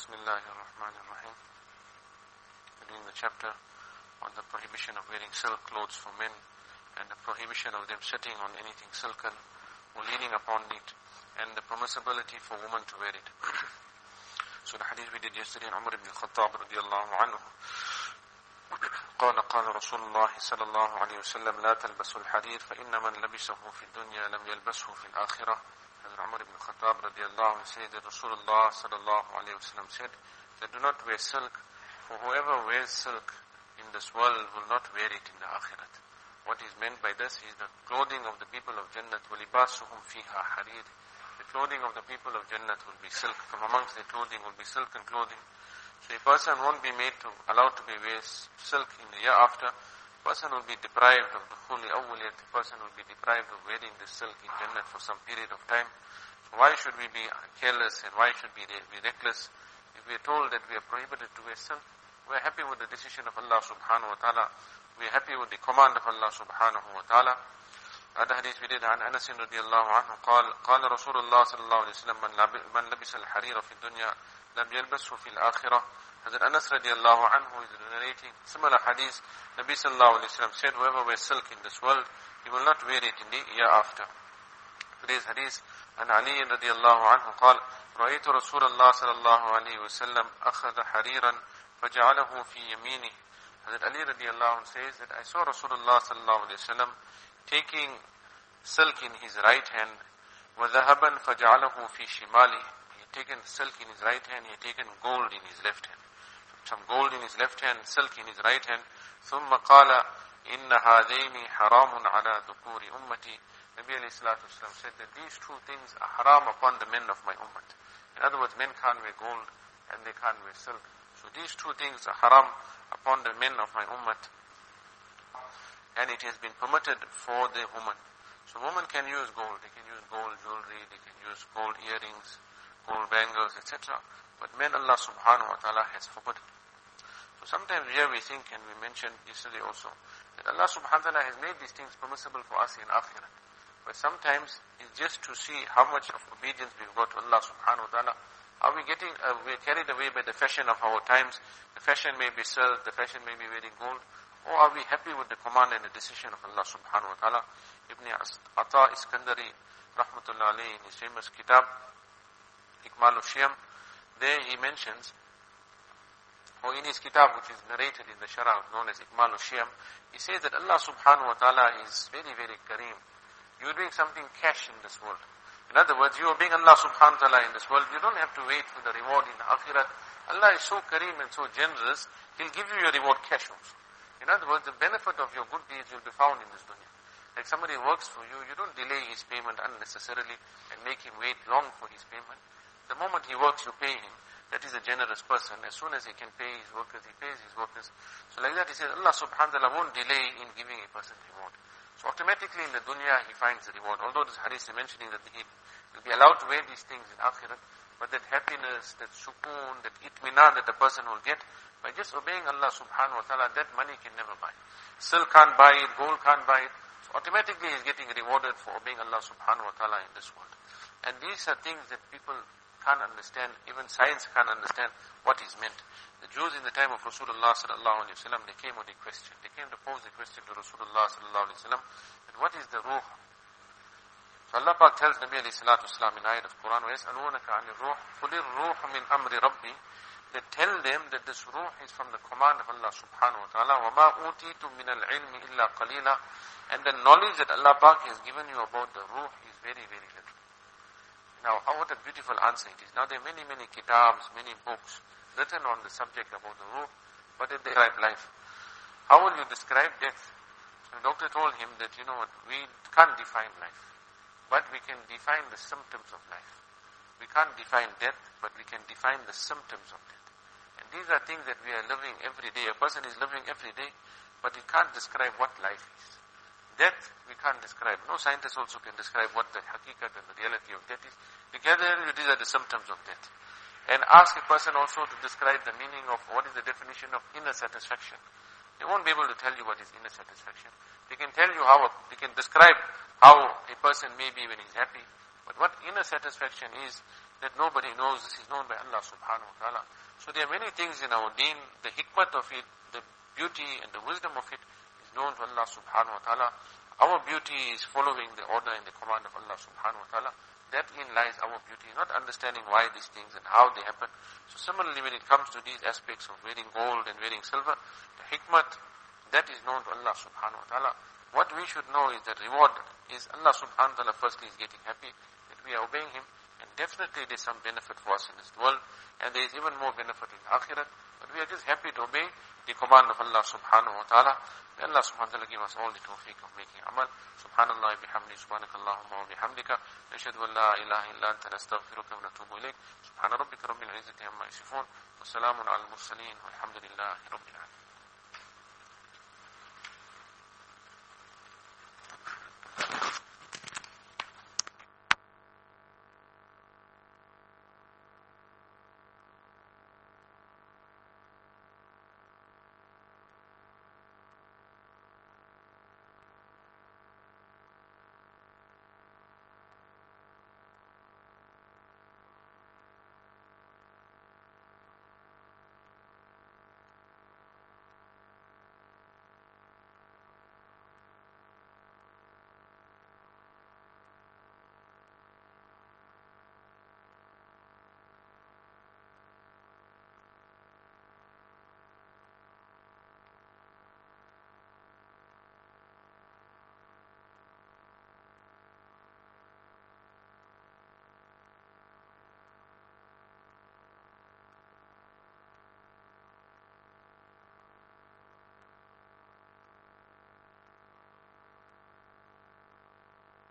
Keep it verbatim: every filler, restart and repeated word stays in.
Bismillahirrahmanirrahim. We're doing the chapter on the prohibition of wearing silk clothes for men and the prohibition of them sitting on anything silken or leaning upon it and the permissibility for women to wear it. So the hadith we did yesterday in Umar ibn Khattab radiyallahu anhu. قال قال رسول الله صلى الله عليه وسلم لا تلبسوا الحرير فإن من لبسه في الدنيا لم يلبسه في الآخرة. Hazrat Umar ibn Khattab radiallahu anhu said that Rasulullah sallallahu alayhi wa sallam said that do not wear silk, for whoever wears silk in this world will not wear it in the akhirat. What is meant by this is the clothing of the people of Jannat, وَلِبَاسُهُمْ فِيهَا حَرِيرٌ. The clothing of the people of Jannat will be silk. From amongst their clothing will be silken clothing. So a person won't be made to, allowed to be wear silk in the year after. A person will be deprived of the khuli awwaliyat. A person will be deprived of wearing the silk in Jannat for some period of time. So why should we be careless and why should we be reckless? If we are told that we are prohibited to wear silk, we are happy with the decision of Allah subhanahu wa ta'ala. We are happy with the command of Allah subhanahu wa ta'ala. Other hadith we did عن أنس رضي الله عنه قال قال رسول الله صلى الله عليه وسلم من لبس الحرير في الدنيا لم يلبسه في الآخرة. Hazrat Anas radiallahu anhu is narrating similar hadith. Nabi sallallahu alayhi wa sallam said, whoever wears silk in this world, he will not wear it in the year after. Today's hadith, and Ali radiallahu anhu قال رأيت رسول الله صلى الله عليه وسلم أخذ حريرا فجعله في يمينه. Hazrat Ali radiallahu anhu says that I saw Rasulullah sallallahu alayhi wa sallam taking silk in his right hand, وذهبا فجعله في شماله. He had taken silk in his right hand, he had taken gold in his left hand. Some gold in his left hand, silk in his right hand. ثم قال إن هذين حرام على ذكور أمتي. Nabi alayhi salatu wasalam said that these two things are haram upon the men of my ummah. In other words, men can't wear gold and they can't wear silk. So these two things are haram upon the men of my ummah. And it has been permitted for the woman. So women can use gold, they can use gold jewelry, they can use gold earrings, gold bangles, et cetera. But men Allah subhanahu wa ta'ala has forbidden. So sometimes here we think, and we mentioned yesterday also, that Allah subhanahu wa ta'ala has made these things permissible for us in akhirat. But sometimes it's just to see how much of obedience we've got to Allah subhanahu wa ta'ala. Are we getting, uh, we're carried away by the fashion of our times? The fashion may be silk, the fashion may be wearing gold. Or are we happy with the command and the decision of Allah subhanahu wa ta'ala? Ibn Ata Iskandari, rahmatullah alayhi, in his famous kitab, Ikmal al-Shiyam, there he mentions, or in his kitab which is narrated in the Shara known as Ikmal al-Shiyam, he says that Allah subhanahu wa ta'ala is very, very kareem. You're doing something cash in this world. In other words, you are being Allah subhanahu wa ta'ala in this world. You don't have to wait for the reward in the akhirat. Allah is so kareem and so generous, He'll give you your reward cash also. In other words, the benefit of your good deeds will be found in this dunya. Like somebody works for you, you don't delay his payment unnecessarily and make him wait long for his payment. The moment he works, you pay him. That is a generous person. As soon as he can pay his workers, he pays his workers. So like that, he says, Allah subhanahu wa ta'ala won't delay in giving a person reward. So automatically in the dunya, he finds the reward. Although this hadith is mentioning that he will be allowed to wear these things in akhirat, but that happiness, that sukoon, that itminan that the person will get by just obeying Allah subhanahu wa ta'ala, that money can never buy. Silk can't buy it, gold can't buy it. So automatically he's getting rewarded for obeying Allah subhanahu wa ta'ala in this world. And these are things that people can't understand, even science can't understand what is meant. The Jews in the time of Rasulullah sallallahu alayhi wa sallam, they came with a question. They came to pose the question to Rasulullah sallallahu alayhi wa sallam, that what is the ruh? So Allah Pak tells Nabi alayhi salatu wasalam in ayat of Quran, وَيَسْأَلُونَكَ عَنِ الرُّوحِ قُلِ الرُّوحُ مِنْ أَمْرِ رَبِّي. They tell them that this ruh is from the command of Allah subhanahu wa ta'ala, وَمَا أُوتِيتُم مِنَ الْعِلْمِ إِلَّا قَلِيلًا. And the knowledge that Allah Pak has given you about the ruh is very, very little. Now, how what a beautiful answer it is. Now there are many, many kitabs, many books written on the subject about the ruh, but they describe life. How will you describe death? So the doctor told him that, you know what, we can't define life, but we can define the symptoms of life. We can't define death, but we can define the symptoms of death. And these are things that we are living every day. A person is living every day, but he can't describe what life is. Death, we can't describe. No scientist also can describe what the hakikat and the reality of death is. Together, these are the symptoms of death. And ask a person also to describe the meaning of what is the definition of inner satisfaction. They won't be able to tell you what is inner satisfaction. They can tell you how, they can describe how a person may be when he's happy. But what inner satisfaction is, that nobody knows. This is known by Allah subhanahu wa ta'ala. So there are many things in our deen, the hikmat of it, the beauty and the wisdom of it is known to Allah subhanahu wa ta'ala. Our beauty is following the order and the command of Allah subhanahu wa ta'ala. That in lies our beauty, not understanding why these things and how they happen. So similarly, when it comes to these aspects of wearing gold and wearing silver, the hikmat, that is known to Allah subhanahu wa ta'ala. What we should know is the reward is Allah subhanahu wa ta'ala firstly is getting happy that we are obeying Him, and definitely there is some benefit for us in this world, and there is even more benefit in Akhirat, but we are just happy to obey the command of Allah subhanahu wa ta'ala. May Allah subhanahu wa ta'ala give us all the tawfiq of making amal. Subhanallah bihamdi, subhanakallahumma wa bihamdika, nashhadu an la ilaha illa anta nastaghfiruka wa natubu ilayk. Subhana rabbika rabbil izzati amma yasifun, wa salamun ala al-mursaleen, walhamdulillahi rabbil alamin.